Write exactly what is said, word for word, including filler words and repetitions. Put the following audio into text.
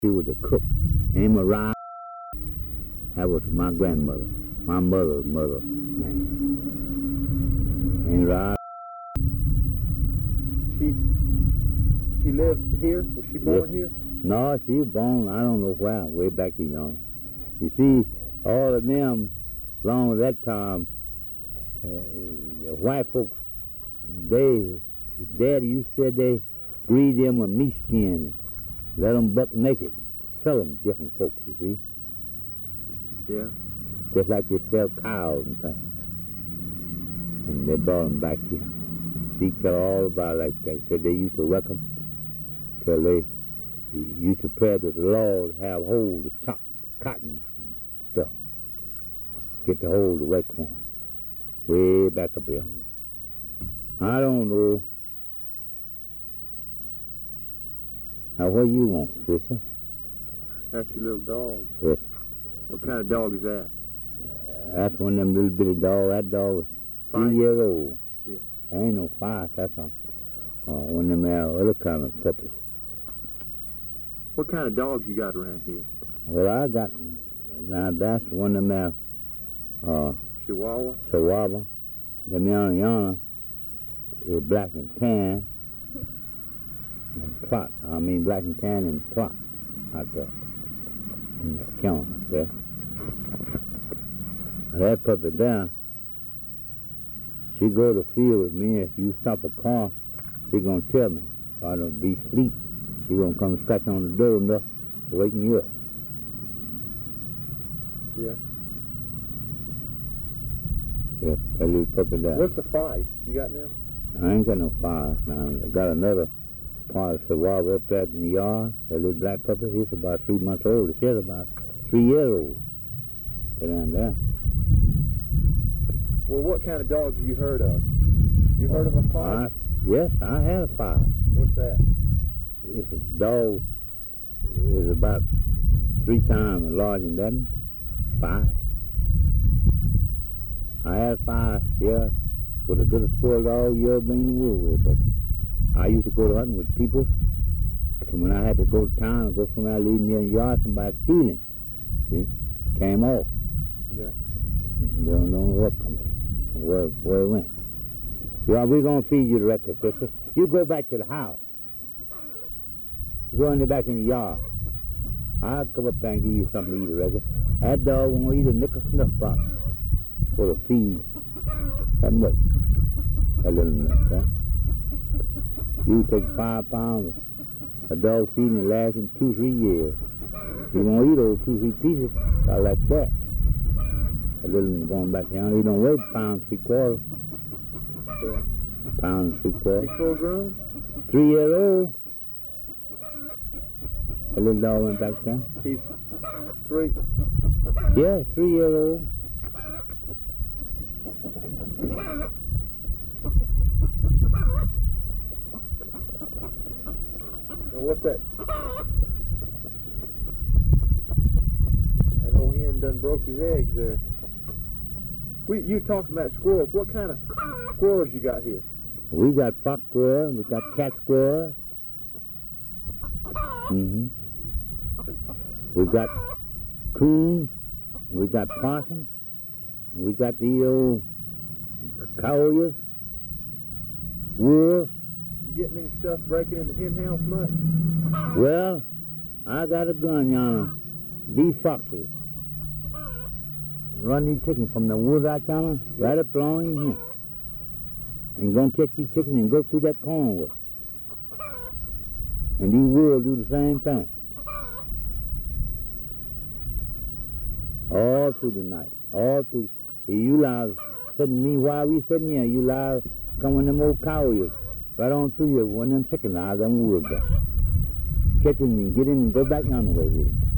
She was a cook. Name of Ryan. That was my grandmother, my mother's mother. And Ryan. She she lived here? Was she born Yes. here? No, she was born, I don't know where, way back in, you know. You see, all of them, along with that time, uh, white folks, they, Daddy, you said they breed them with meat skin, let them buck naked, sell them different folks, you see. Yeah. Just like they sell cows and things. And they brought them back here. She tell all about it like that. Said they used to work them till they used to pray to the Lord to have hold of chop, cotton and stuff. Get the hold of wet corn. Way back up here. I don't know. Now what you want, sister? That's your little dog. Yes. What kind of dog is that? Uh, that's one of them little bitty dogs. That dog was three Five? years old. Yeah. There ain't no five, that's all. Uh, one of them uh, other kind of puppies. What kind of dogs you got around here? Well, I got, now that's one of them uh, Chihuahua? Chihuahua. Them yana yana is black and tan and plot. I mean black and tan and plot out there in the counter there. Now, that puppy there, she go to the field with me. If you stop a car, she gonna tell me. If I don't be asleep, she gonna come scratch on the door enough to wake me up. Yeah. Yeah, that little puppy there. What's the fight you got now? I ain't got no fire. Now, I got another part of Chihuahua up there in the yard. That little black puppy, he's about three months old. She's about three years old. Get down there. Well, what kind of dogs have you heard of? You heard of a I, fight? yes, I had a fire. What's that? It's a dog. It's about three times larger than that. Five. I had five, yeah, for the good squirrel dog you ever been in the wood with. But I used to go to hunting with people. And when I had to go to town and go somewhere, leave me in the yard, somebody stealing. See? Came off. Yeah. Don't know what where, where it went. Well, we're going to feed you the record, sister. You go back to the house. Go in the back in the yard. I'll come up there and give you something to eat, the record. That dog won't eat a nickel snuff box for the feed. That much. That little much, huh? You take five pounds of a dog feeding and lasting two, three years. You won't eat those two, three pieces. I like that. A little going back down. He don't weigh a pound, three quarters. Yeah. Pound and three quarters. He's full grown? Three years old. A little dog went back down. He's three. Yeah, three years old. Now what's that? That old hen done broke his eggs there. We, you talking about squirrels. What kind of squirrels you got here? We got fox squirrel, we got cat squirrel. Mm-hmm. We got coons, we got possums, we got the old coyotes, wolves. You get many stuff breaking in the hen house much? Well, I got a gun yonder. These foxes run these chickens from the woods out yonder, right up along in here. And gonna catch these chickens and go through that corn with them. And these wolves do the same thing. All through the night. All through. You live sitting me while we sitting here, you live coming them old coyotes right on through you, one of them chicken lives, them wolves there. Catch him and get him and go back yonder way with him.